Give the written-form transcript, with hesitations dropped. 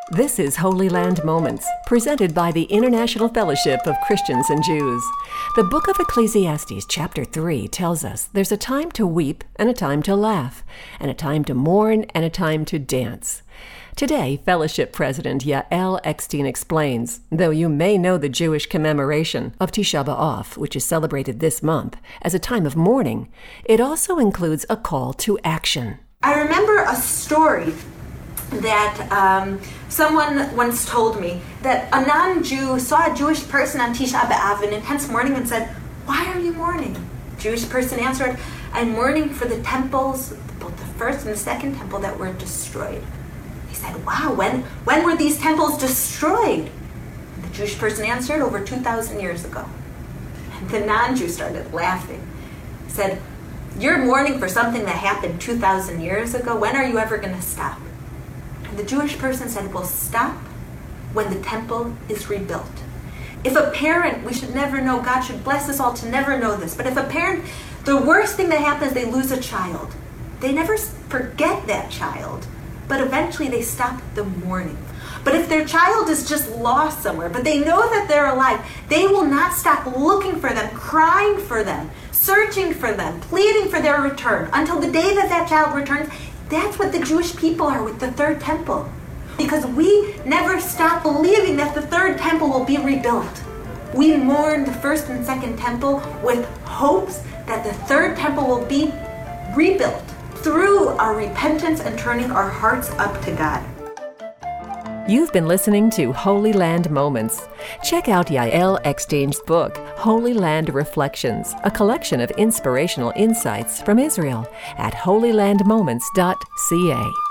This is Holy Land Moments, presented by the International Fellowship of Christians and Jews. The book of Ecclesiastes, chapter 3, tells us there's a time to weep and a time to laugh, and a time to mourn and a time to dance. Today, Fellowship President Yael Eckstein explains, though you may know the Jewish commemoration of Tisha B'Av, which is celebrated this month, as a time of mourning, it also includes a call to action. I remember a story that someone once told me, that a non-Jew saw a Jewish person on Tisha B'Av in intense mourning and said, "Why are you mourning?" The Jewish person answered, "I'm mourning for the temples, both the first and the second temple, that were destroyed." He said, "Wow, when were these temples destroyed?" And the Jewish person answered, "Over 2,000 years ago." And the non-Jew started laughing. He said, "You're mourning for something that happened 2,000 years ago? When are you ever going to stop?" The Jewish person said, "We'll stop when the temple is rebuilt." If a parent, we should never know, God should bless us all to never know this, but if a parent, the worst thing that happens, they lose a child. They never forget that child, but eventually they stop the mourning. But if their child is just lost somewhere, but they know that they're alive, they will not stop looking for them, crying for them, searching for them, pleading for their return, until the day that that child returns. That's what the Jewish people are with the third temple. Because we never stop believing that the third temple will be rebuilt. We mourn the first and second temple with hopes that the third temple will be rebuilt through our repentance and turning our hearts up to God. You've been listening to Holy Land Moments. Check out Yael Eckstein's book, Holy Land Reflections, a collection of inspirational insights from Israel, at holylandmoments.ca.